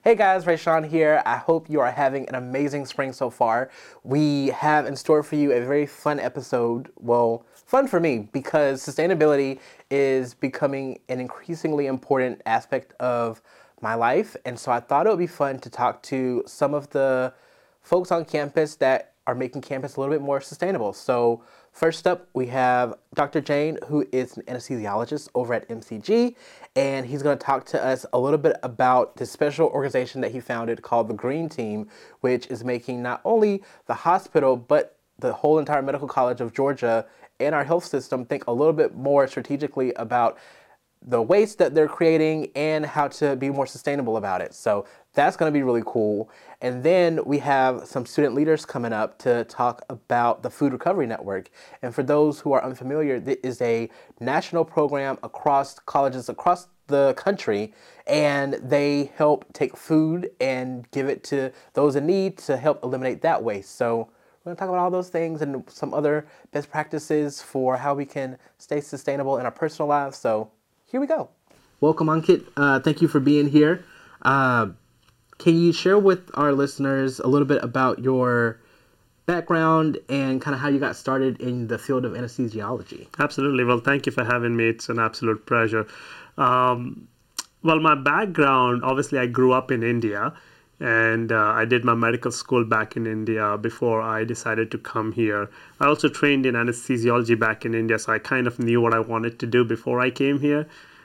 Hey guys, Rayshawn here. I hope you are having an amazing spring so far. We have in store for you a very fun episode. Well, fun for me because sustainability is becoming an increasingly important aspect of my life. And so I thought it would be fun to talk to some of the folks on campus that are making campus a little bit more sustainable. So first up, we have Dr. Jane, who is an anesthesiologist over at MCG, and he's going to talk to us a little bit about this special organization that he founded called the Green Team, which is making not only the hospital, but the whole entire Medical College of Georgia and our health system think a little bit more strategically about the waste that they're creating and how to be more sustainable about it. So that's going to be really cool. And then we have some student leaders coming up to talk about the Food Recovery Network. And for those who are unfamiliar, this is a national program across colleges across the country, and they help take food and give it to those in need to help eliminate that waste. So we're going to talk about all those things and some other best practices for how we can stay sustainable in our personal lives. So here we go. Welcome, Ankit. Thank you for being here. Can you share with our listeners a little bit about your background and kind of how you got started in the field of anesthesiology? Absolutely. Well, thank you for having me. It's an absolute pleasure. Well, my background, obviously, I grew up in India, and I did my medical school back in India before I decided to come here. I also trained in anesthesiology back in India, so I kind of knew what I wanted to do before I came here.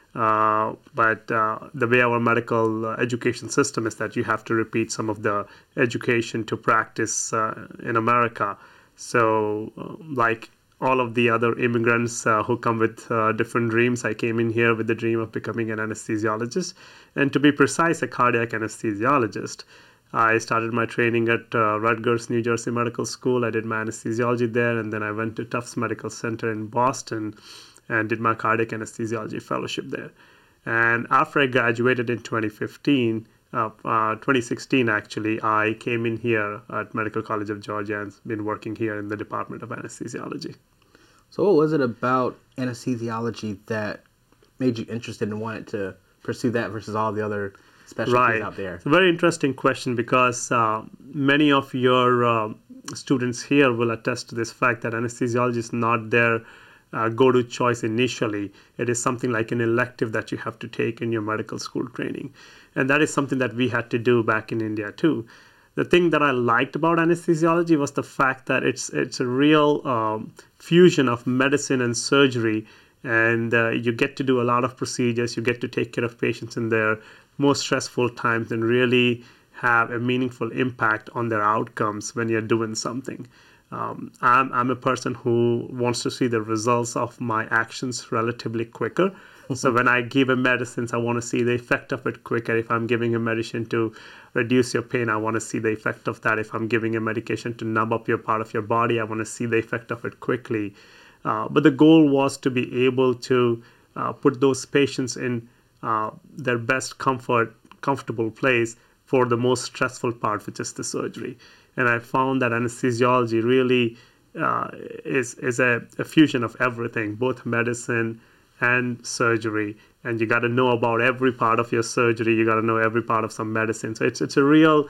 But the way our medical education system is that you have to repeat some of the education to practice in America. So like all of the other immigrants who come with different dreams, I came in here with the dream of becoming an anesthesiologist. And to be precise, a cardiac anesthesiologist. I started my training at Rutgers, New Jersey Medical School. I did my anesthesiology there, and then I went to Tufts Medical Center in Boston and did my cardiac anesthesiology fellowship there. And after I graduated in 2016 actually, I came in here at Medical College of Georgia and been working here in the Department of Anesthesiology. So what was it about anesthesiology that made you interested and wanted to pursue that versus all the other specialties out there? It's a very interesting question because many of your students here will attest to this fact that anesthesiology is not their go-to choice initially. It is something like an elective that you have to take in your medical school training. And that is something that we had to do back in India too. The thing that I liked about anesthesiology was the fact that it's a real fusion of medicine and surgery, and you get to do a lot of procedures. You get to take care of patients in their most stressful times and really have a meaningful impact on their outcomes when you're doing something. I'm a person who wants to see the results of my actions relatively quicker. So when I give a medicine, I want to see the effect of it quicker. If I'm giving a medicine to reduce your pain, I want to see the effect of that. If I'm giving a medication to numb up your part of your body, I want to see the effect of it quickly. But the goal was to be able to put those patients in their best comfortable place for the most stressful part, which is the surgery. And I found that anesthesiology really is a fusion of everything, both medicine and surgery. And you got to know about every part of your surgery. You got to know every part of some medicine. So it's a real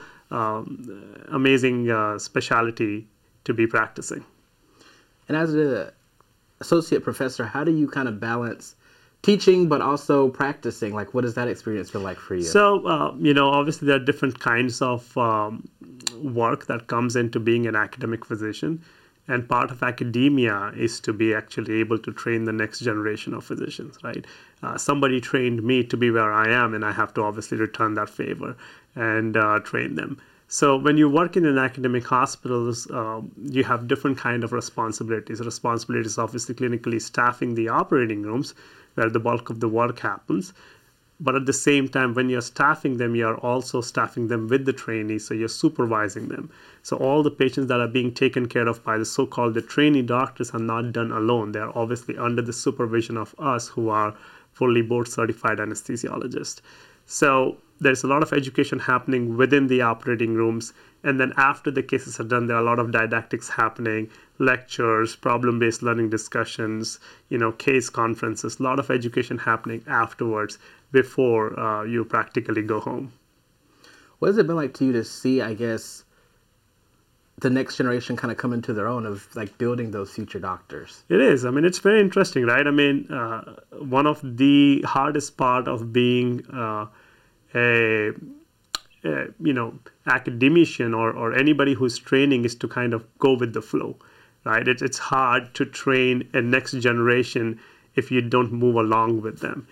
amazing specialty to be practicing. And as an associate professor, how do you kind of balance teaching but also practicing? Like, what does that experience feel like for you? So, obviously there are different kinds of work that comes into being an academic physician. And part of academia is to be actually able to train the next generation of physicians, right? Somebody trained me to be where I am, and I have to obviously return that favor and train them. So when you work in an academic hospitals, you have different kind of responsibilities. Responsibilities obviously clinically staffing the operating rooms where the bulk of the work happens. But at the same time, when you're staffing them, you're also staffing them with the trainees, so you're supervising them. So all the patients that are being taken care of by the so-called the trainee doctors are not done alone. They're obviously under the supervision of us who are fully board certified anesthesiologists. So there's a lot of education happening within the operating rooms. And then after the cases are done, there are a lot of didactics happening, lectures, problem-based learning discussions, case conferences, a lot of education happening afterwards before you practically go home. What has it been like to you to see, I guess, the next generation kind of come into their own of like building those future doctors? It is. I mean, it's very interesting, right? I mean, one of the hardest part of being a, academician or anybody who's training is to kind of go with the flow, right? It's hard to train a next generation if you don't move along with them.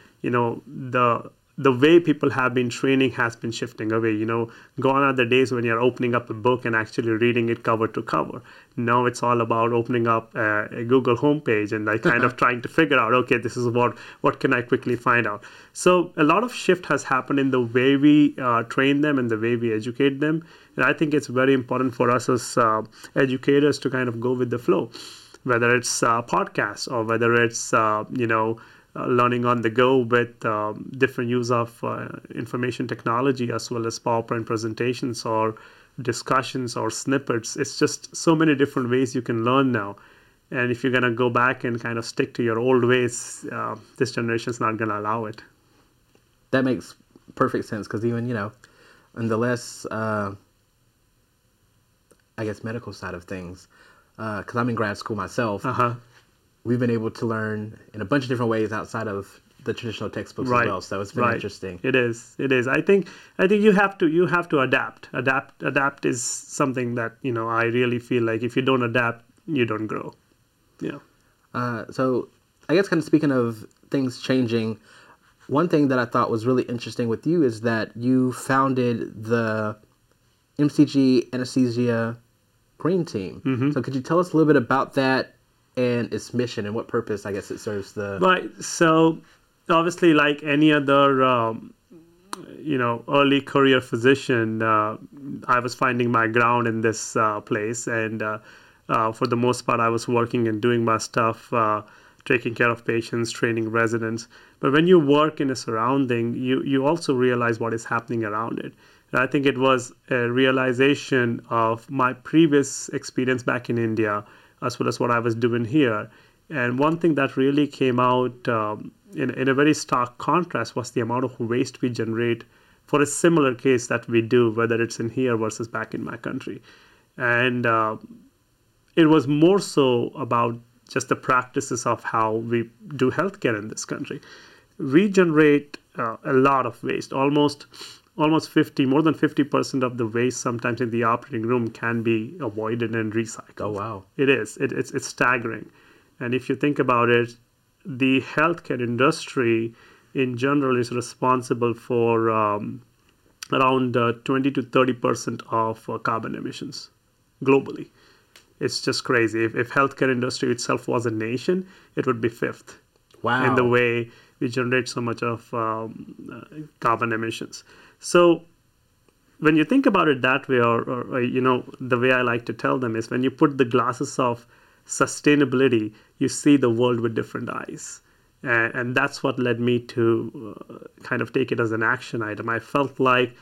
The way people have been training has been shifting away. Gone are the days when you're opening up a book and actually reading it cover to cover. Now it's all about opening up a Google homepage and like kind of trying to figure out, okay, this is what can I quickly find out. So a lot of shift has happened in the way we train them and the way we educate them. And I think it's very important for us as educators to kind of go with the flow, whether it's podcasts or whether it's, learning on the go with different use of information technology as well as PowerPoint presentations or discussions or snippets. It's just so many different ways you can learn now. And if you're going to go back and kind of stick to your old ways, this generation is not going to allow it. That makes perfect sense because even, in the less, I guess, medical side of things, because I'm in grad school myself, we've been able to learn in a bunch of different ways outside of the traditional textbooks as well. So it's been interesting. It is. I think you have to adapt. Adapt is something that, I really feel like if you don't adapt, you don't grow. Yeah. So I guess kind of speaking of things changing, one thing that I thought was really interesting with you is that you founded the MCG Anesthesia Green Team. Mm-hmm. So could you tell us a little bit about that and its mission and what purpose, I guess, it serves the... Right. So obviously, like any other, early career physician, I was finding my ground in this place. And for the most part, I was working and doing my stuff, taking care of patients, training residents. But when you work in a surrounding, you also realize what is happening around it. And I think it was a realization of my previous experience back in India, as well as what I was doing here. And one thing that really came out in a very stark contrast was the amount of waste we generate for a similar case that we do, whether it's in here versus back in my country. And it was more so about just the practices of how we do healthcare in this country. We generate a lot of waste, almost more than 50% of the waste sometimes in the operating room can be avoided and recycled. Oh, wow. It is. It's staggering. And if you think about it, the healthcare industry in general is responsible for around 20 to 30% of carbon emissions globally. It's just crazy. If healthcare industry itself was a nation, it would be fifth. Wow. In the way we generate so much of carbon emissions. So when you think about it that way, or the way I like to tell them is when you put the glasses of sustainability, you see the world with different eyes. And that's what led me to kind of take it as an action item. I felt like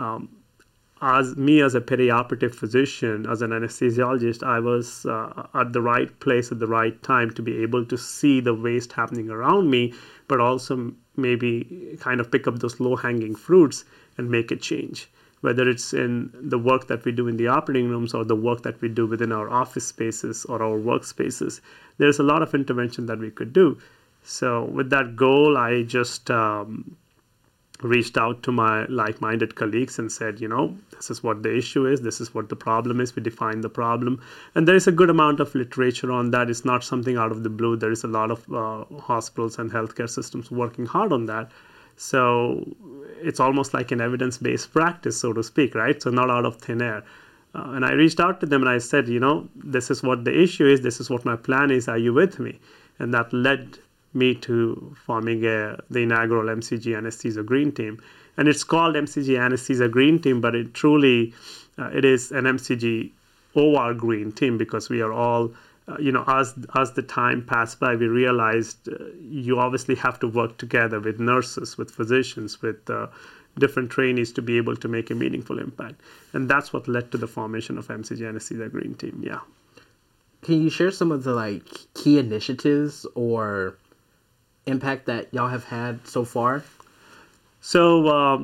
as a perioperative physician, as an anesthesiologist, I was at the right place at the right time to be able to see the waste happening around me, but also maybe kind of pick up those low-hanging fruits and make a change, whether it's in the work that we do in the operating rooms or the work that we do within our office spaces or our workspaces. There's a lot of intervention that we could do. So with that goal, I just reached out to my like-minded colleagues and said, this is what the issue is, this is what the problem is, we define the problem. And there is a good amount of literature on that. It's not something out of the blue. There is a lot of hospitals and healthcare systems working hard on that. So it's almost like an evidence-based practice, so to speak, right? So not out of thin air. And I reached out to them and I said, this is what the issue is, this is what my plan is, are you with me? And that led me to forming the inaugural MCG Anesthesia Green Team. And it's called MCG Anesthesia Green Team, but it truly, it is an MCG OR Green Team because we are all, as the time passed by, we realized you obviously have to work together with nurses, with physicians, with different trainees to be able to make a meaningful impact. And that's what led to the formation of MCG Anesthesia Green Team, yeah. Can you share some of the key initiatives or impact that y'all have had so far? So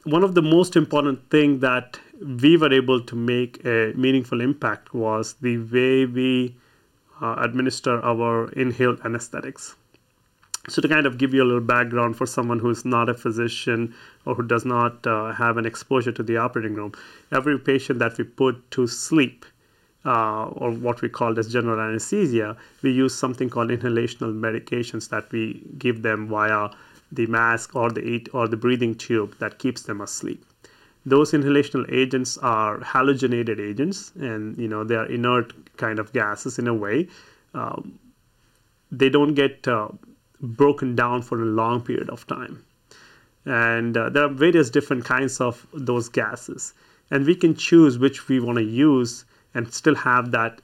one of the most important thing that we were able to make a meaningful impact was the way we administer our inhaled anesthetics. So to kind of give you a little background for someone who is not a physician or who does not have an exposure to the operating room, every patient that we put to sleep, or what we call as general anesthesia, we use something called inhalational medications that we give them via the mask or the breathing tube that keeps them asleep. Those inhalational agents are halogenated agents, and they are inert kind of gases in a way. They don't get broken down for a long period of time. And there are various different kinds of those gases. And we can choose which we want to use and still have that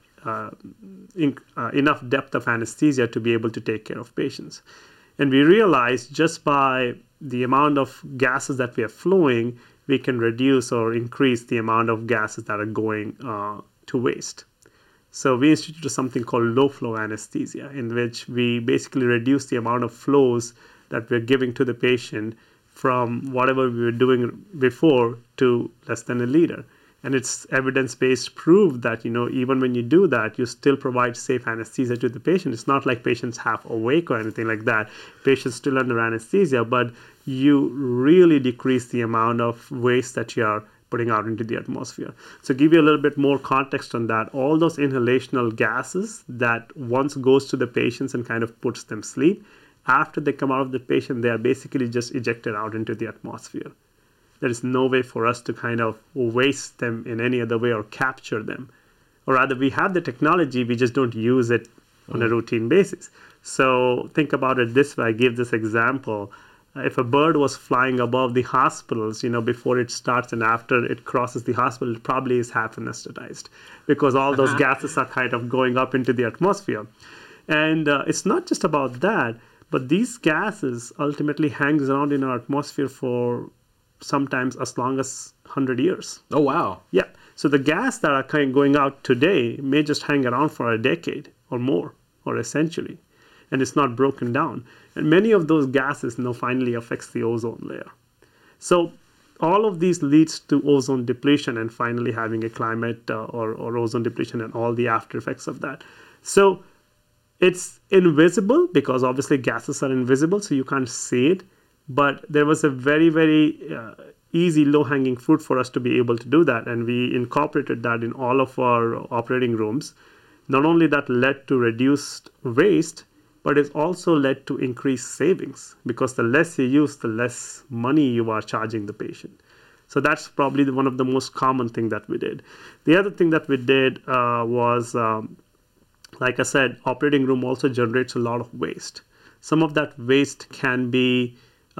enough depth of anesthesia to be able to take care of patients. And we realized just by the amount of gases that we are flowing, we can reduce or increase the amount of gases that are going to waste. So we instituted something called low flow anesthesia, in which we basically reduce the amount of flows that we're giving to the patient from whatever we were doing before to less than a liter. And it's evidence-based proof that, even when you do that, you still provide safe anesthesia to the patient. It's not like patients half awake or anything like that. Patients still under anesthesia, but you really decrease the amount of waste that you are putting out into the atmosphere. So give you a little bit more context on that. All those inhalational gases that once goes to the patients and kind of puts them sleep, after they come out of the patient, they are basically just ejected out into the atmosphere. There is no way for us to kind of waste them in any other way or capture them. Or rather, we have the technology, we just don't use it on a routine basis. So think about it this way. I give this example. If a bird was flying above the hospitals, before it starts and after it crosses the hospital, it probably is half anesthetized because all those gases are kind of going up into the atmosphere. And it's not just about that, but these gases ultimately hangs around in our atmosphere for sometimes as long as 100 years. Oh, wow. Yeah. So the gas that are kind of going out today may just hang around for a decade or more, or a century, and it's not broken down. And many of those gases finally affects the ozone layer. So all of these leads to ozone depletion and finally having a climate or ozone depletion and all the after effects of that. So it's invisible because obviously gases are invisible, so you can't see it. But there was a very, very easy low-hanging fruit for us to be able to do that. And we incorporated that in all of our operating rooms. Not only that led to reduced waste, but it's also led to increased savings because the less you use, the less money you are charging the patient. So that's probably one of the most common thing that we did. The other thing that we did was, like I said, operating room also generates a lot of waste. Some of that waste can be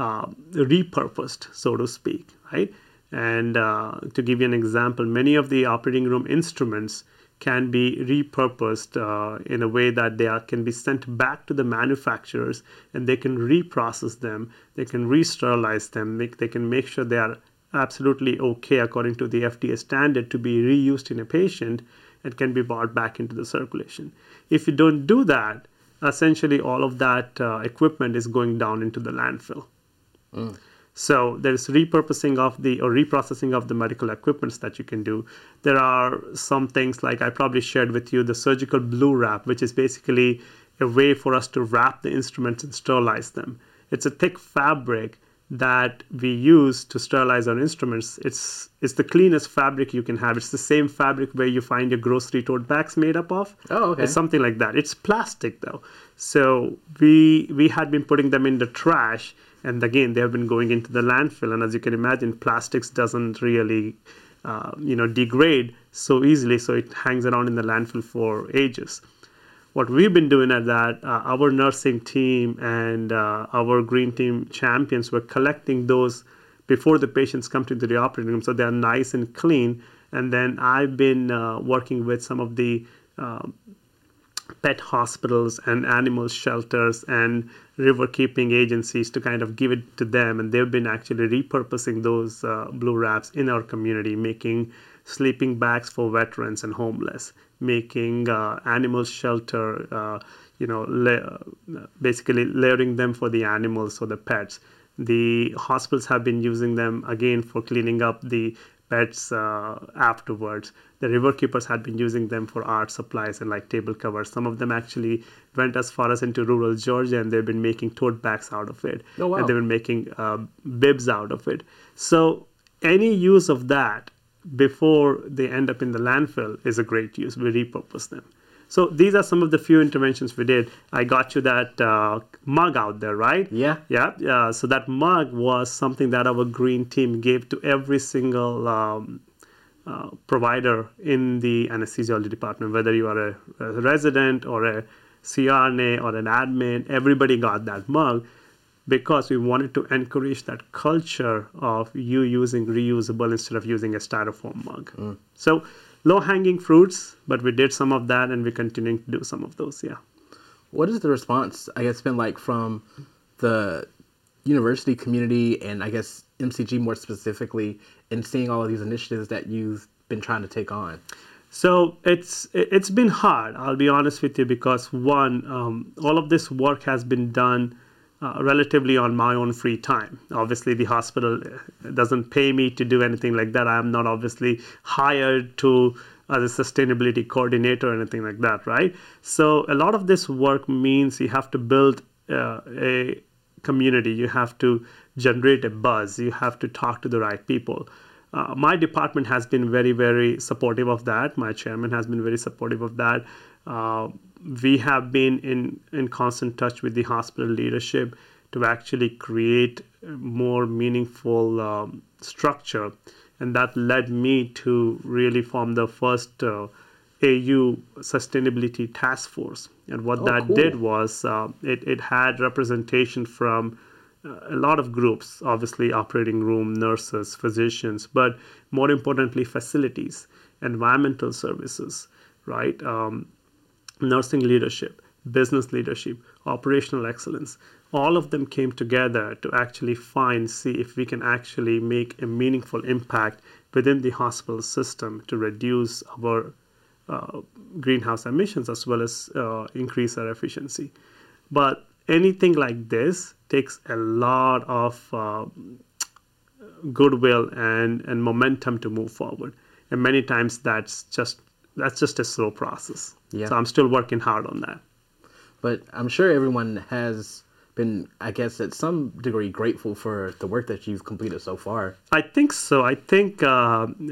repurposed, so to speak, right? And to give you an example, many of the operating room instruments can be repurposed in a way that they can be sent back to the manufacturers and they can reprocess them, they can re-sterilize them, they can make sure they are absolutely okay according to the FDA standard to be reused in a patient and can be brought back into the circulation. If you don't do that, essentially all of that equipment is going down into the landfill. So there's reprocessing of the medical equipments that you can do. There are some things like I probably shared with you, the surgical blue wrap, which is basically a way for us to wrap the instruments and sterilize them. It's a thick fabric that we use to sterilize our instruments. It's the cleanest fabric you can have. It's the same fabric where you find your grocery tote bags made up of. Oh, okay. It's something like that. It's plastic though. So we had been putting them in the trash. And again, they have been going into the landfill. And as you can imagine, plastics doesn't really, degrade so easily. So it hangs around in the landfill for ages. What we've been doing at that, our nursing team and our green team champions were collecting those before the patients come to the operating room. So they're nice and clean. And then I've been working with some of the pet hospitals and animal shelters and river keeping agencies to kind of give it to them. And they've been actually repurposing those blue wraps in our community, making sleeping bags for veterans and homeless, making animal shelter, basically layering them for the animals or the pets, The hospitals have been using them again for cleaning up the beds afterwards. The riverkeepers had been using them for art supplies and like table covers. Some of them actually went as far as into rural Georgia, and they've been making tote bags out of it. Oh, wow. And they've been making bibs out of it. So any use of that before they end up in the landfill is a great use. We repurpose them. So these are some of the few interventions we did. I got you that mug out there, right? Yeah. Yeah. So that mug was something that our green team gave to every single provider in the anesthesiology department, whether you are a resident or a CRNA or an admin, everybody got that mug because we wanted to encourage that culture of you using reusable instead of using a styrofoam mug. So low-hanging fruits, but we did some of that, and we're continuing to do some of those, yeah. What is the response, I guess, been like from the university community and I guess MCG more specifically in seeing all of these initiatives that you've been trying to take on? So it's been hard, I'll be honest with you, because one, all of this work has been done relatively on my own free time. Obviously, the hospital doesn't pay me to do anything like that. I am not obviously hired to as a sustainability coordinator or anything like that, right? So a lot of this work means you have to build a community. You have to generate a buzz. You have to talk to the right people. My department has been very, very supportive of that. My chairman has been very supportive of that. We have been in constant touch with the hospital leadership to actually create more meaningful structure. And that led me to really form the first AU Sustainability Task Force. And what that cool. did was it had representation from a lot of groups, obviously operating room, nurses, physicians, but more importantly, facilities, environmental services, right? Nursing leadership, business leadership, operational excellence. All of them came together to actually see if we can actually make a meaningful impact within the hospital system to reduce our greenhouse emissions as well as increase our efficiency. But anything like this takes a lot of goodwill and momentum to move forward. And many times that's just a slow process. Yeah. So I'm still working hard on that. But I'm sure everyone has been, I guess, at some degree grateful for the work that you've completed so far. I think so. I think, I'm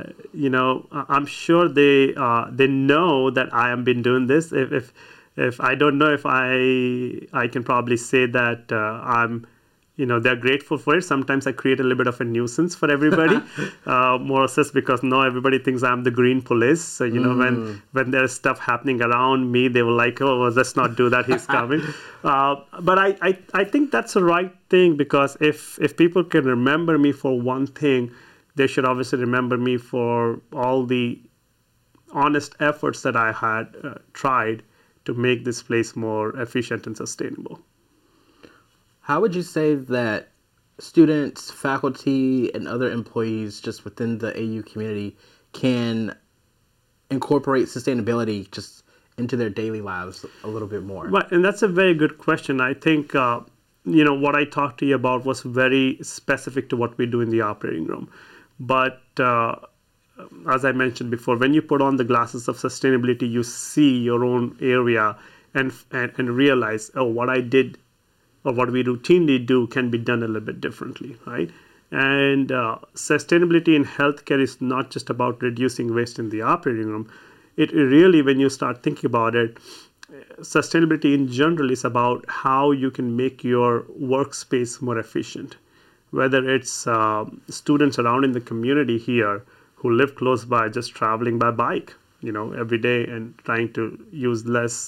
sure they know that I have been doing this. If I don't know if I can probably say that I'm, they're grateful for it. Sometimes I create a little bit of a nuisance for everybody, more or less because now everybody thinks I'm the green police. So, when there's stuff happening around me, they were like, oh, well, let's not do that. He's coming. But I think that's the right thing because if people can remember me for one thing, they should obviously remember me for all the honest efforts that I had tried to make this place more efficient and sustainable. How would you say that students, faculty, and other employees just within the AU community can incorporate sustainability just into their daily lives a little bit more? Right, and that's a very good question. I think, what I talked to you about was very specific to what we do in the operating room. But as I mentioned before, when you put on the glasses of sustainability, you see your own area and realize, oh, what I did or what we routinely do can be done a little bit differently, right? And sustainability in healthcare is not just about reducing waste in the operating room. It really, when you start thinking about it, sustainability in general is about how you can make your workspace more efficient. Whether it's students around in the community here who live close by, just traveling by bike, every day and trying to use less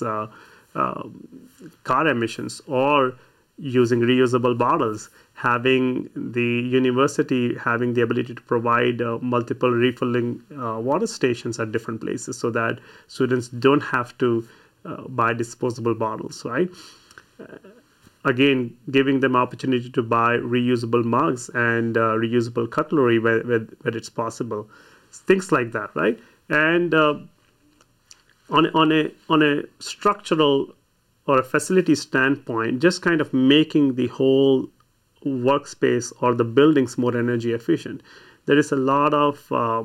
car emissions, or using reusable bottles, having the university having the ability to provide multiple refilling water stations at different places so that students don't have to buy disposable bottles, right? Again, giving them opportunity to buy reusable mugs and reusable cutlery where it's possible. Things like that, right? And on a structural or a facility standpoint, just kind of making the whole workspace or the buildings more energy efficient. There is a lot of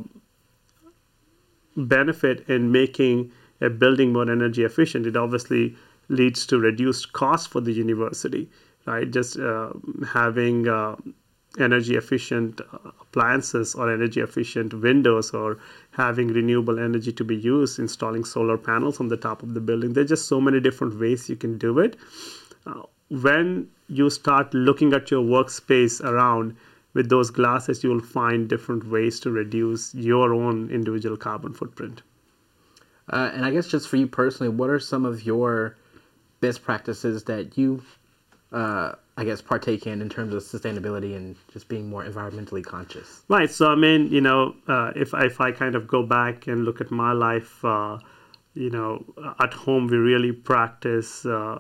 benefit in making a building more energy efficient. It obviously leads to reduced cost for the university, right? Just having energy efficient appliances or energy efficient windows, or having renewable energy to be used, installing solar panels on the top of the building. There's just so many different ways you can do it. When you start looking at your workspace around with those glasses, you will find different ways to reduce your own individual carbon footprint. And I guess just for you personally, what are some of your best practices that you, partake in terms of sustainability and just being more environmentally conscious? Right. So, I mean, if I kind of go back and look at my life, at home, we really practice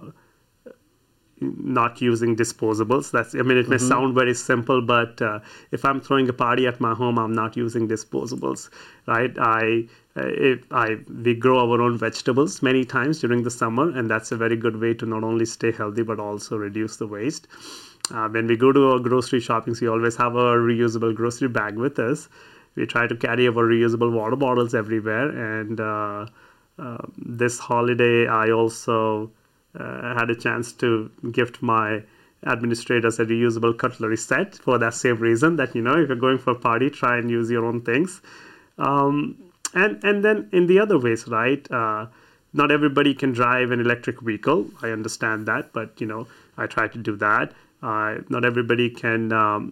not using disposables. It may sound very simple, but if I'm throwing a party at my home, I'm not using disposables, right? We grow our own vegetables many times during the summer, and that's a very good way to not only stay healthy, but also reduce the waste. When we go to our grocery shopping, we always have a reusable grocery bag with us. We try to carry our reusable water bottles everywhere. And this holiday, I also had a chance to gift my administrators a reusable cutlery set for that same reason, that, if you're going for a party, try and use your own things. And then in the other ways, right? Not everybody can drive an electric vehicle. I understand that, but, I try to do that. Not everybody can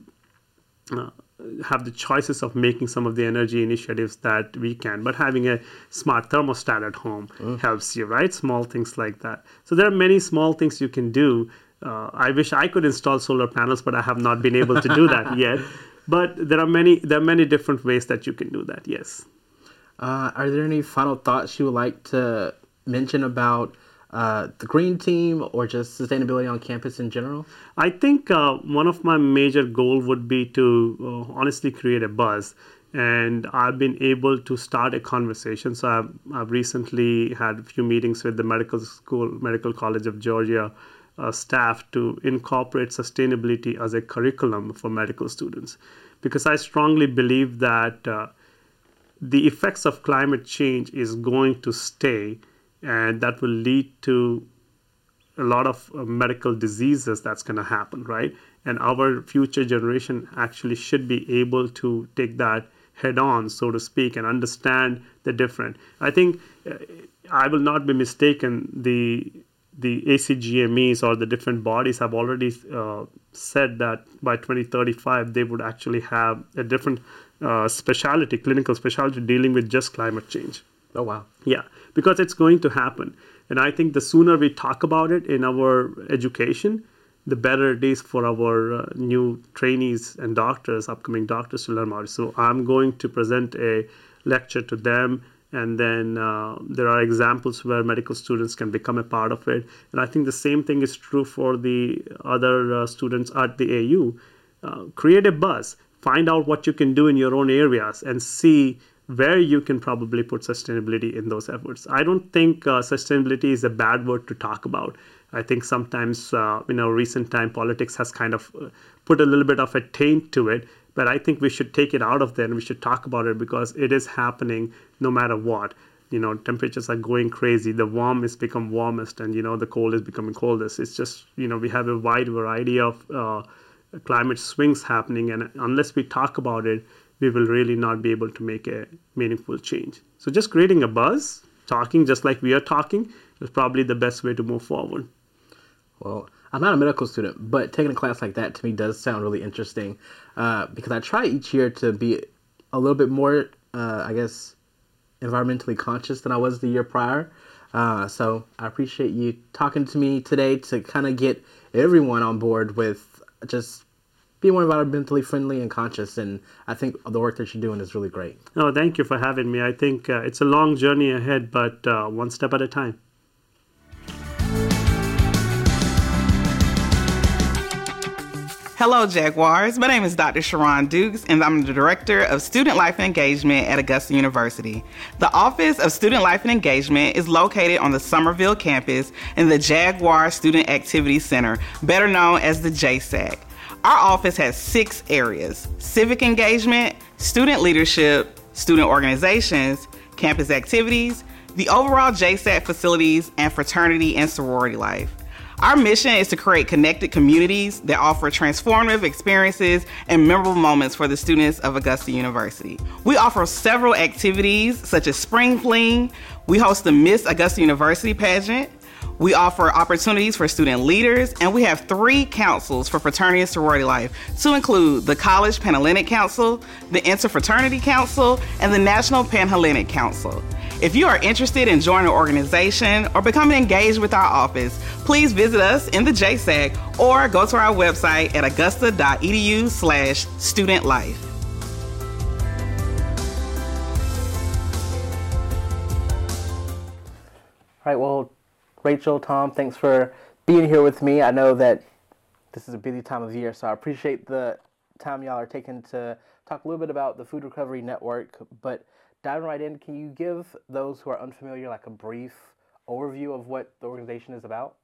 have the choices of making some of the energy initiatives that we can, but having a smart thermostat at home helps you, right? Small things like that. So there are many small things you can do. I wish I could install solar panels, but I have not been able to do that yet. But there are many different ways that you can do that. Yes. Are there any final thoughts you would like to mention about the Green Team or just sustainability on campus in general? I think one of my major goals would be to honestly create a buzz. And I've been able to start a conversation. So I've recently had a few meetings with the Medical College of Georgia staff to incorporate sustainability as a curriculum for medical students. Because I strongly believe that the effects of climate change is going to stay, and that will lead to a lot of medical diseases that's going to happen, right? And our future generation actually should be able to take that head on, so to speak, and understand the difference. I think I will not be mistaken, the ACGMEs or the different bodies have already said that by 2035 they would actually have a different clinical specialty dealing with just climate change. Oh, wow. Yeah, because it's going to happen. And I think the sooner we talk about it in our education, the better it is for our new trainees and upcoming doctors to learn about it. So I'm going to present a lecture to them, and then there are examples where medical students can become a part of it. And I think the same thing is true for the other students at the AU. Create a buzz. Find out what you can do in your own areas and see where you can probably put sustainability in those efforts. I don't think sustainability is a bad word to talk about. I think sometimes, recent time politics has kind of put a little bit of a taint to it, but I think we should take it out of there and we should talk about it because it is happening no matter what. Temperatures are going crazy. The warm has become warmest and, the cold is becoming coldest. It's just, we have a wide variety of climate swings happening, and unless we talk about it, we will really not be able to make a meaningful change. So just creating a buzz, talking just like we are talking, is probably the best way to move forward. Well, I'm not a medical student, but taking a class like that to me does sound really interesting because I try each year to be a little bit more, environmentally conscious than I was the year prior. So I appreciate you talking to me today to kind of get everyone on board with just be more environmentally friendly and conscious, and I think the work that you're doing is really great. Oh, thank you for having me. I think it's a long journey ahead, but one step at a time. Hello, Jaguars. My name is Dr. Sharon Dukes, and I'm the Director of Student Life and Engagement at Augusta University. The Office of Student Life and Engagement is located on the Summerville campus in the Jaguar Student Activity Center, better known as the JSAC. Our office has 6 areas: civic engagement, student leadership, student organizations, campus activities, the overall JSAC facilities, and fraternity and sorority life. Our mission is to create connected communities that offer transformative experiences and memorable moments for the students of Augusta University. We offer several activities such as Spring Fling. We host the Miss Augusta University pageant. We offer opportunities for student leaders, and we have 3 councils for fraternity and sorority life, to include the College Panhellenic Council, the Interfraternity Council, and the National Panhellenic Council. If you are interested in joining an organization or becoming engaged with our office, please visit us in the JSAC or go to our website at augusta.edu/studentlife. All right, well, Rachel, Tom, thanks for being here with me. I know that this is a busy time of year, so I appreciate the time y'all are taking to talk a little bit about the Food Recovery Network. But diving right in, can you give those who are unfamiliar like a brief overview of what the organization is about?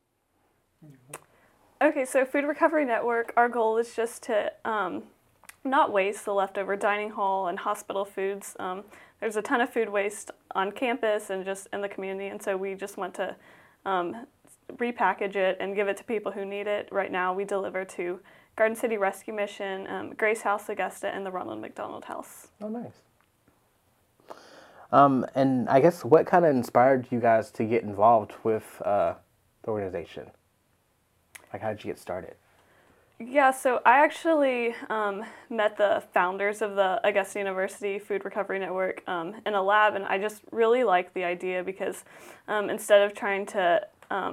Okay, so Food Recovery Network, our goal is just to not waste the leftover dining hall and hospital foods. There's a ton of food waste on campus and just in the community, and so we just want to repackage it and give it to people who need it. Right now we deliver to Garden City Rescue Mission, Grace House Augusta, and the Ronald McDonald House. Oh, nice. And I guess what kind of inspired you guys to get involved with the organization? Like, how did you get started? Yeah, so I actually met the founders of the Augusta University Food Recovery Network in a lab, and I just really liked the idea because instead of trying to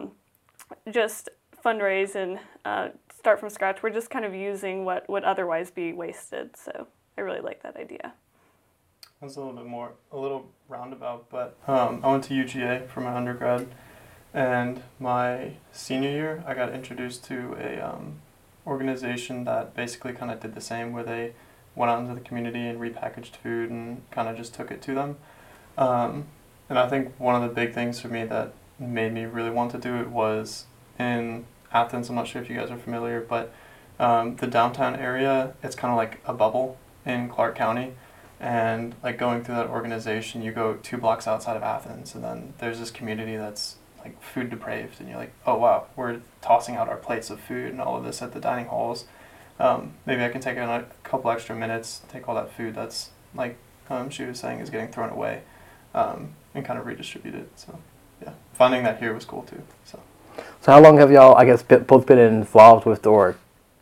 just fundraise and start from scratch, we're just kind of using what would otherwise be wasted. So I really like that idea. That's a little roundabout, but I went to UGA for my undergrad, and my senior year I got introduced to a organization that basically kind of did the same, where they went out into the community and repackaged food and kind of just took it to them. And I think one of the big things for me that made me really want to do it was in Athens. I'm not sure if you guys are familiar, but the downtown area, it's kind of like a bubble in Clark County. And like going through that organization, you go 2 blocks outside of Athens, and then there's this community that's like food depraved, and you're like, oh wow, we're tossing out our plates of food and all of this at the dining halls. Maybe I can take a couple extra minutes, take all that food that's like she was saying is getting thrown away, and kind of redistribute it. So yeah, finding that here was cool too. So how long have y'all, I guess, both been involved with the org?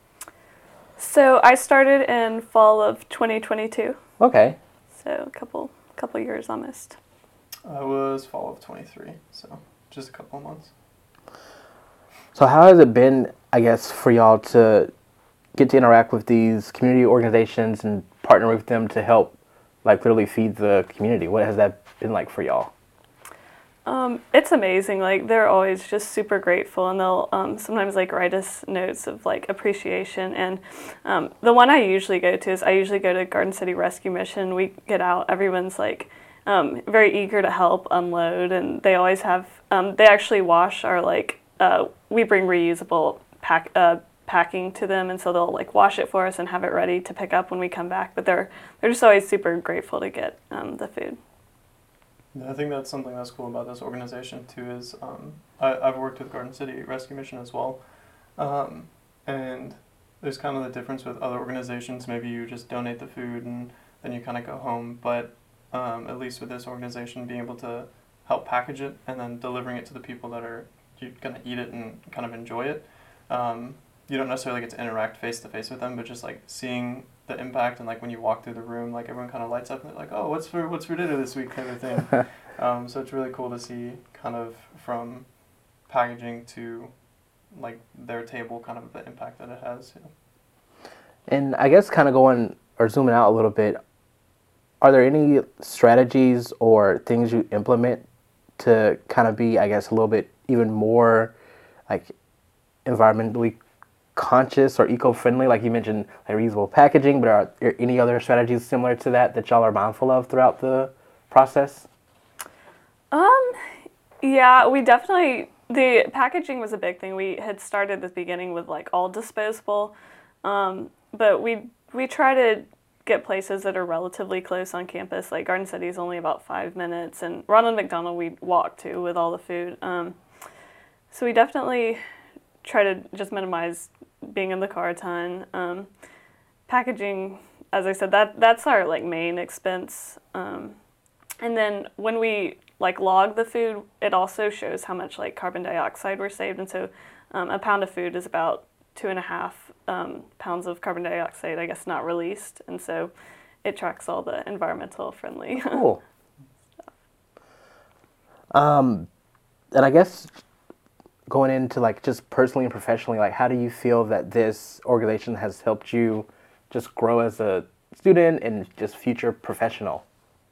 So I started in fall of 2022. Okay. So a couple years almost. I was fall of 23, so just a couple of months. So how has it been, I guess, for y'all to get to interact with these community organizations and partner with them to help, like, literally feed the community? What has that been like for y'all? It's amazing. Like, they're always just super grateful, and they'll sometimes like write us notes of like appreciation. And the one I usually go to is I usually go to Garden City Rescue Mission. We get out, everyone's like very eager to help unload, and they always have. They actually wash our like we bring reusable packing to them, and so they'll like wash it for us and have it ready to pick up when we come back. But they're just always super grateful to get the food. I think that's something that's cool about this organization too. Is I've worked with Garden City Rescue Mission as well, and there's kind of the difference with other organizations. Maybe you just donate the food and then you kind of go home, but at least with this organization, being able to help package it and then delivering it to the people that are going to eat it and kind of enjoy it. You don't necessarily get to interact face to face with them, but just like seeing the impact, and like when you walk through the room, like everyone kind of lights up and they're like, oh, what's for dinner this week, kind of thing. So it's really cool to see kind of from packaging to like their table, kind of the impact that it has. Yeah. And I guess kind of going or zooming out a little bit, are there any strategies or things you implement to kind of be, I guess, a little bit even more like environmentally conscious or eco-friendly? Like you mentioned, like reusable packaging, but are there any other strategies similar to that y'all are mindful of throughout the process? Yeah, we definitely, the packaging was a big thing. We had started at the beginning with like all disposable But we try to get places that are relatively close on campus. Like Garden City is only about 5 minutes, and Ronald McDonald we walk to with all the food. So we definitely try to just minimize being in the car a ton. Packaging, as I said, that's our like main expense. And then when we like log the food, it also shows how much like carbon dioxide we're saved. And so a pound of food is about 2.5 pounds of carbon dioxide, I guess, not released. And so it tracks all the environmental friendly. Cool. And I guess going into like just personally and professionally, like how do you feel that this organization has helped you just grow as a student and just future professional?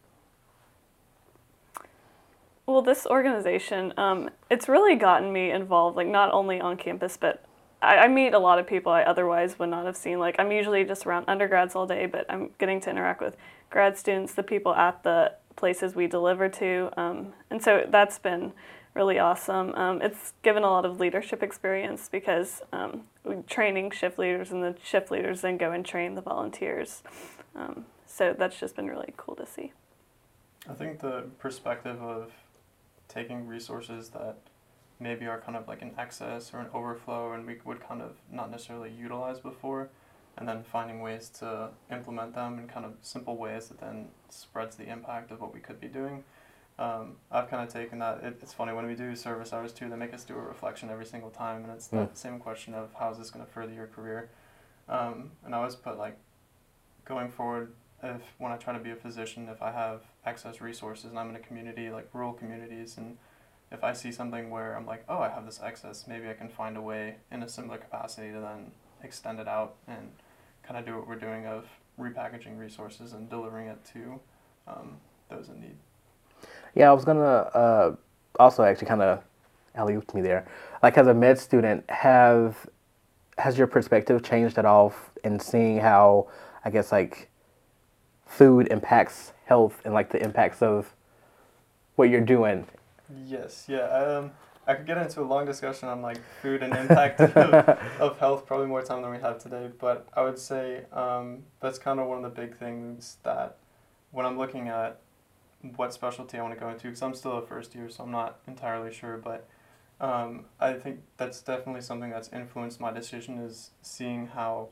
Well, this organization, it's really gotten me involved, like not only on campus, but I meet a lot of people I otherwise would not have seen. Like I'm usually just around undergrads all day, but I'm getting to interact with grad students, the people at the places we deliver to. And so that's been really awesome. It's given a lot of leadership experience because we're training shift leaders, and the shift leaders then go and train the volunteers. So that's just been really cool to see. I think the perspective of taking resources that maybe are kind of like an excess or an overflow and we would kind of not necessarily utilize before, and then finding ways to implement them in kind of simple ways that then spreads the impact of what we could be doing. I've kind of taken that. It's funny, when we do service hours too, they make us do a reflection every single time, and it's that same question of how is this going to further your career. And I always put like, going forward, when I try to be a physician, if I have excess resources and I'm in a community like rural communities, and if I see something where I'm like, oh, I have this excess, maybe I can find a way in a similar capacity to then extend it out and kind of do what we're doing of repackaging resources and delivering it to those in need. Yeah, I was gonna also actually kind of alley-ooped me there. Like as a med student, has your perspective changed at all in seeing how, I guess, like food impacts health and like the impacts of what you're doing? Yes, yeah. I could get into a long discussion on like food and impact of health, probably more time than we have today. But I would say that's kind of one of the big things that when I'm looking at what specialty I want to go into, because I'm still a first year, so I'm not entirely sure. But I think that's definitely something that's influenced my decision, is seeing how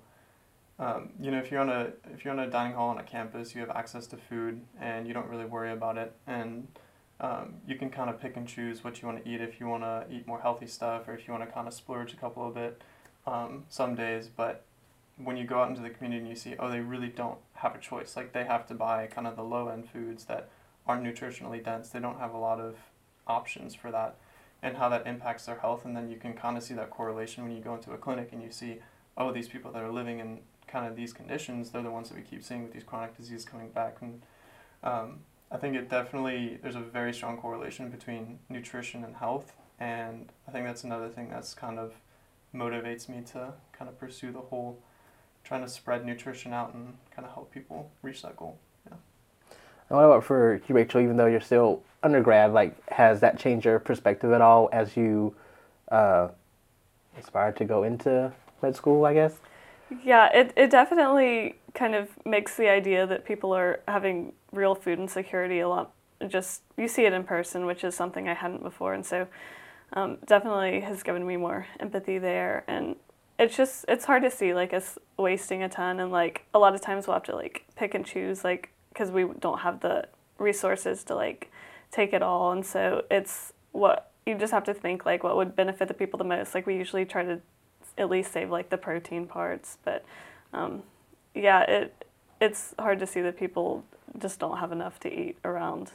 if you're on a dining hall on a campus, you have access to food and you don't really worry about it, and you can kind of pick and choose what you want to eat, if you want to eat more healthy stuff or if you want to kind of splurge a couple of bit some days. But when you go out into the community and you see, oh, they really don't have a choice. Like they have to buy kind of the low-end foods that aren't nutritionally dense. They don't have a lot of options for that, and how that impacts their health. And then you can kind of see that correlation when you go into a clinic and you see, oh, these people that are living in kind of these conditions, they're the ones that we keep seeing with these chronic diseases coming back. And I think there's a very strong correlation between nutrition and health, and I think that's another thing that's kind of motivates me to kind of pursue the whole trying to spread nutrition out and kind of help people reach that goal. Yeah. And what about for you, Rachel? Even though you're still undergrad, like has that changed your perspective at all as you aspire to go into med school, I guess? Yeah, it definitely kind of makes the idea that people are having real food insecurity a lot. Just you see it in person, which is something I hadn't before, and so definitely has given me more empathy there. And it's hard to see like us wasting a ton, and like a lot of times we'll have to like pick and choose, like because we don't have the resources to like take it all, and so it's what you just have to think like what would benefit the people the most. Like we usually try to at least save like the protein parts, but it's hard to see that people just don't have enough to eat around.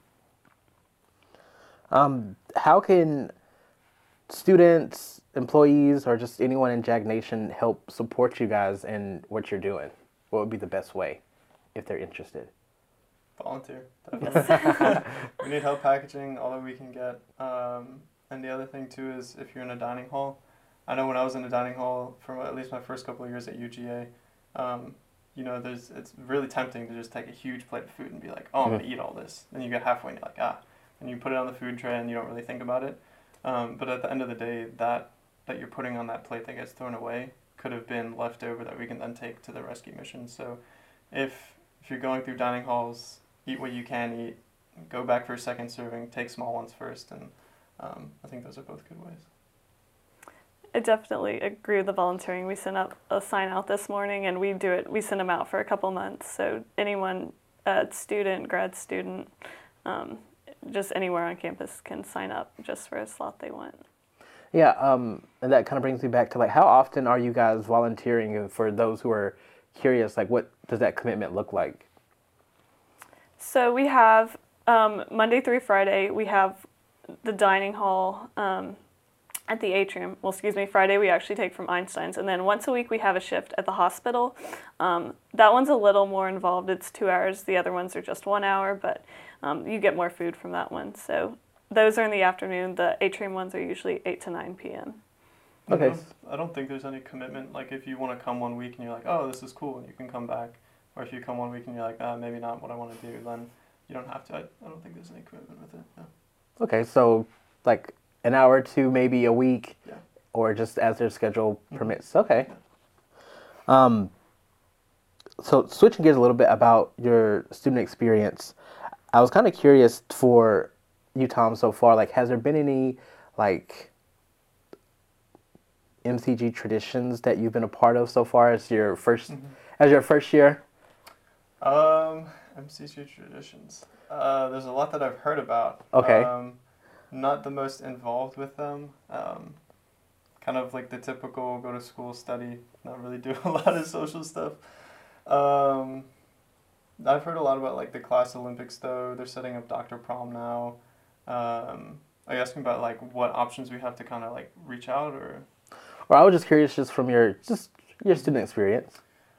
How can students, employees, or just anyone in JAG Nation help support you guys in what you're doing? What would be the best way if they're interested? Volunteer, definitely. We need help packaging all that we can get. And the other thing too is if you're in a dining hall, I know when I was in a dining hall for at least my first couple of years at UGA, it's really tempting to just take a huge plate of food and be like, oh, I'm going to eat all this. Then you get halfway and you're like, and you put it on the food tray and you don't really think about it. But at the end of the day, that you're putting on that plate that gets thrown away could have been left over that we can then take to the rescue mission. So if you're going through dining halls, eat what you can eat, go back for a second serving, take small ones first, and I think those are both good ways. I definitely agree with the volunteering. We sent up a sign out this morning, and we send them out for a couple months. So anyone, student, grad student, just anywhere on campus can sign up just for a slot they want. Yeah, and that kind of brings me back to like, how often are you guys volunteering? And for those who are curious, like, what does that commitment look like? So we have Monday through Friday, we have the dining hall at the atrium. Well, Friday we actually take from Einstein's. And then once a week we have a shift at the hospital. That one's a little more involved. It's 2 hours. The other ones are just 1 hour, but you get more food from that one. So those are in the afternoon. The atrium ones are usually 8 to 9 p.m. Okay. I don't think there's any commitment. Like if you want to come 1 week and you're like, oh, this is cool, and you can come back. Or if you come 1 week and you're like, maybe not what I want to do, then you don't have to. I don't think there's any commitment with it. No. Okay, so like an hour or two, maybe a week, Yeah. or just as their schedule permits. Okay. Yeah. So switching gears a little bit about your student experience, I was kind of curious for you, Tom, so far. Like, has there been any like MCG traditions that you've been a part of so far as your first year? MCG traditions. There's a lot that I've heard about. Okay. Not the most involved with them. Kind of like the typical go to school, study, not really do a lot of social stuff. I've heard a lot about like the class Olympics though. They're setting up Dr. Prom now. Are you asking about like what options we have to kind of like reach out or? Or I was just curious, just from your student experience.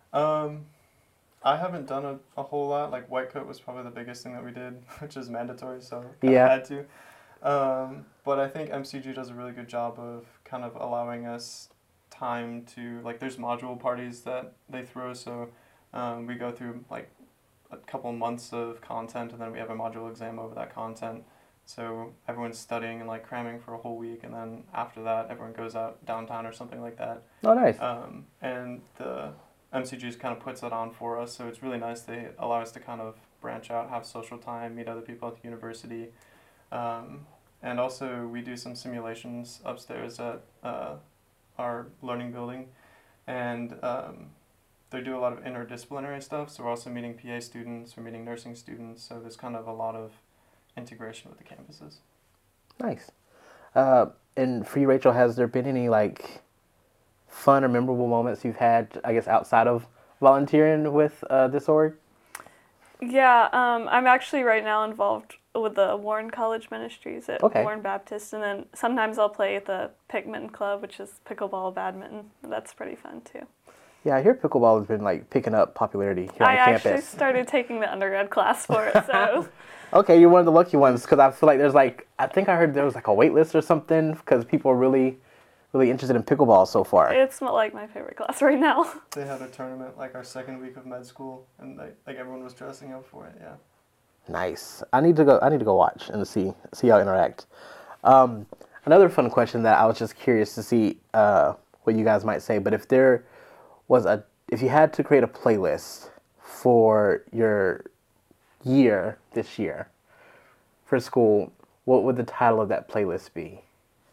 I haven't done a whole lot. Like white coat was probably the biggest thing that we did, which is mandatory, so Yeah. I had to. But I think MCG does a really good job of kind of allowing us time to, like, there's module parties that they throw, so we go through like a couple months of content, and then we have a module exam over that content. So everyone's studying and like cramming for a whole week, and then after that, everyone goes out downtown or something like that. Oh, nice. And the MCGs kind of puts that on for us, so it's really nice. They allow us to kind of branch out, have social time, meet other people at the university. And also we do some simulations upstairs at our learning building, and they do a lot of interdisciplinary stuff, so we're also meeting PA students, we're meeting nursing students, so there's kind of a lot of integration with the campuses. Nice. And for you, Rachel, has there been any like fun or memorable moments you've had, I guess, outside of volunteering with this org? Yeah, I'm actually right now involved with the Warren College Ministries at Okay. Warren Baptist, and then sometimes I'll play at the Pikmin Club, which is pickleball, badminton. That's pretty fun too. Yeah, I hear pickleball has been like picking up popularity here I on campus. actually started taking the undergrad class for it, so Okay, you're one of the lucky ones, because I feel like there's like, I think I heard there was like a wait list or something, because people are really interested in pickleball so far. it's like my favorite class right now. They had a tournament like our second week of med school, and like everyone was dressing up for it. Yeah. Nice. I need to go watch and see y'all interact. Another fun question that I was just curious to see what you guys might say, but if you had to create a playlist for your year this year for school, what would the title of that playlist be?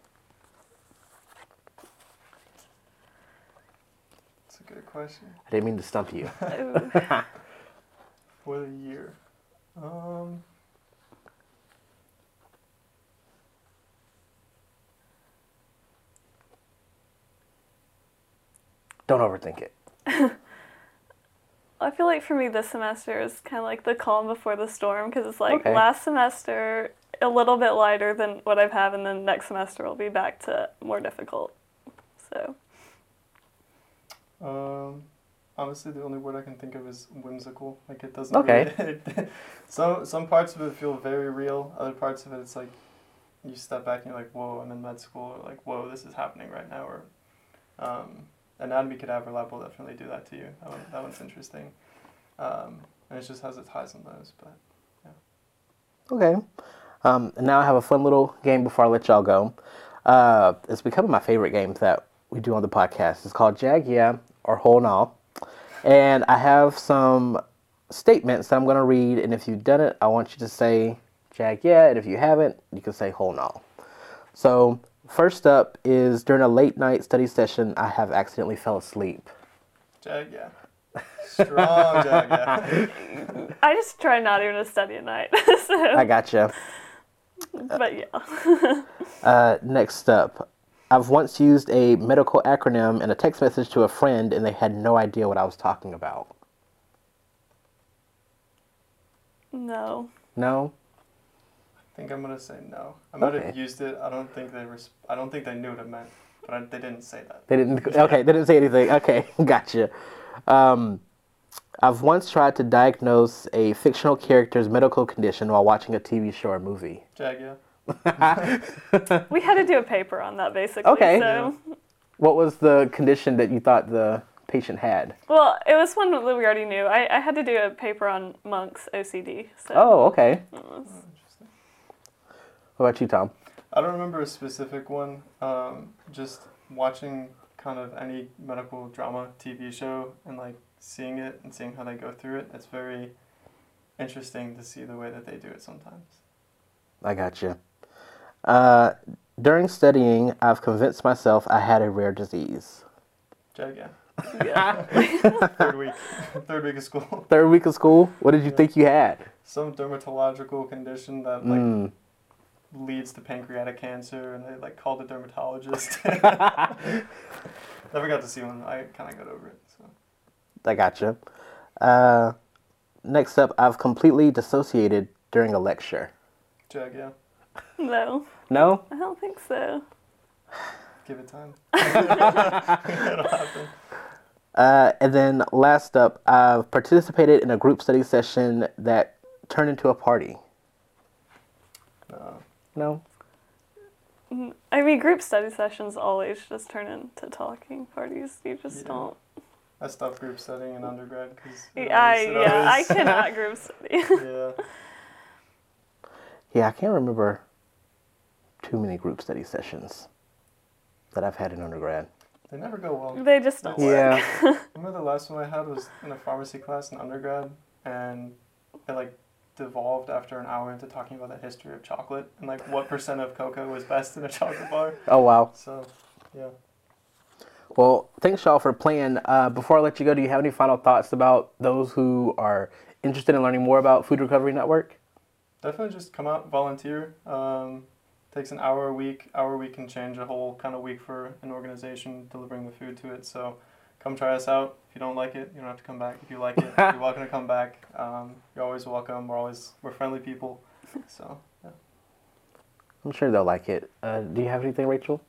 That's a good question. I didn't mean to stump you. Ooh. For the year. Don't overthink it. I feel like for me this semester is kind of like the calm before the storm, because it's like Okay. last semester a little bit lighter than what I've had, and then next semester will be back to more difficult. So Honestly, the only word I can think of is whimsical. Like it doesn't. Okay. Really, some parts of it feel very real. Other parts of it, it's like you step back and you're like, "Whoa, I'm in med school." Or like, "Whoa, this is happening right now." Or Anatomy Cadaver Lab will definitely do that to you. That one's interesting. And it just has its highs and lows, but yeah. Okay. And now I have a fun little game before I let y'all go. It's becoming my favorite game that we do on the podcast. It's called Jag Yeah or Whole Null. And I have some statements that I'm going to read. And if you've done it, I want you to say Jag Yeah. And if you haven't, you can say Whole Null. So first up is during a late night study session, I have accidentally fell asleep. Jag Yeah. Strong Jag Yeah. I just try not even to study at night. So, I gotcha. but yeah. Next up, I've once used a medical acronym in a text message to a friend and they had no idea what I was talking about. No. No? I think I'm gonna say no. I might Okay. have used it. I don't think they knew what it meant, but they didn't say that. They didn't. Okay, they didn't say anything. Okay, gotcha. I've once tried to diagnose a fictional character's medical condition while watching a TV show or movie. Jag Yeah. We had to do a paper on that basically. Okay. So, What was the condition that you thought the patient had? well, it was one that we already knew. I had to do a paper on Monk's OCD. So. Oh, okay. Interesting. What about you, Tom? I don't remember a specific one. Just watching kind of any medical drama TV show and like seeing it and seeing how they go through it. It's very interesting to see the way that they do it sometimes. I gotcha. During studying, I've convinced myself I had a rare disease. Jag Yeah. Yeah. Third week of school. Third week of school, what did you think you had? Some dermatological condition that like leads to pancreatic cancer, and they like called a dermatologist. Never got to see one. I kind of got over it. So. I gotcha. Next up, I've completely dissociated during a lecture. Jag Yeah. No, No? I don't think so. Give it time. It'll happen. And then last up, I've participated in a group study session that turned into a party. No. No? I mean, group study sessions always just turn into talking parties. You just Yeah. don't. I stopped group studying in undergrad because I cannot group study. Yeah. Yeah, I can't remember too many group study sessions that I've had in undergrad. They never go well. They just don't work. Yeah. I remember the last one I had was in a pharmacy class in undergrad, and it like devolved after an hour into talking about the history of chocolate and like what % of cocoa was best in a chocolate bar. Oh, wow. So, yeah. Well, thanks, y'all, for playing. Before I let you go, do you have any final thoughts about those who are interested in learning more about Food Recovery Network? Definitely just come out, volunteer. Takes an hour a week. Hour a week can change a whole kind of week for an organization delivering the food to it. So come try us out. If you don't like it, you don't have to come back. If you like it, you're welcome to come back. You're always welcome. We're friendly people. So, yeah. I'm sure they'll like it. Do you have anything, Rachel?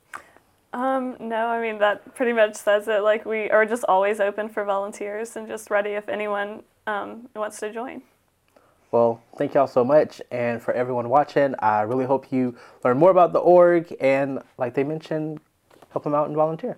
No, I mean, that pretty much says it. Like, we are just always open for volunteers and just ready if anyone wants to join. Well, thank y'all so much. And for everyone watching, I really hope you learn more about the org and, like they mentioned, help them out and volunteer.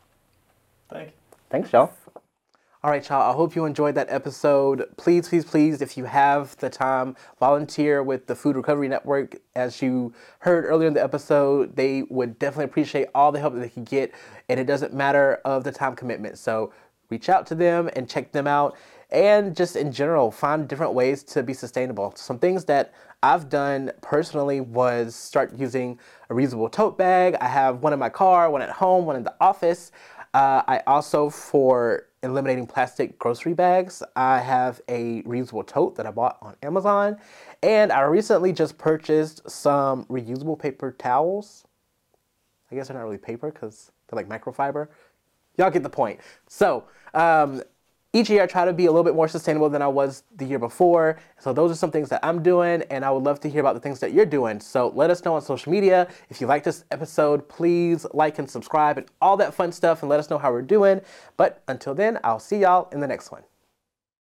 Thank you. Thanks, y'all. All right, y'all. I hope you enjoyed that episode. Please, please, please, if you have the time, volunteer with the Food Recovery Network. As you heard earlier in the episode, they would definitely appreciate all the help that they can get, and it doesn't matter of the time commitment. So reach out to them and check them out. And just in general, find different ways to be sustainable. Some things that I've done personally was start using a reusable tote bag. I have one in my car, one at home, one in the office. I also, for eliminating plastic grocery bags, I have a reusable tote that I bought on Amazon. And I recently just purchased some reusable paper towels. I guess they're not really paper because they're like microfiber. Y'all get the point. So, each year I try to be a little bit more sustainable than I was the year before. So those are some things that I'm doing, and I would love to hear about the things that you're doing. So let us know on social media. If you like this episode, please like and subscribe and all that fun stuff, and let us know how we're doing. But until then, I'll see y'all in the next one.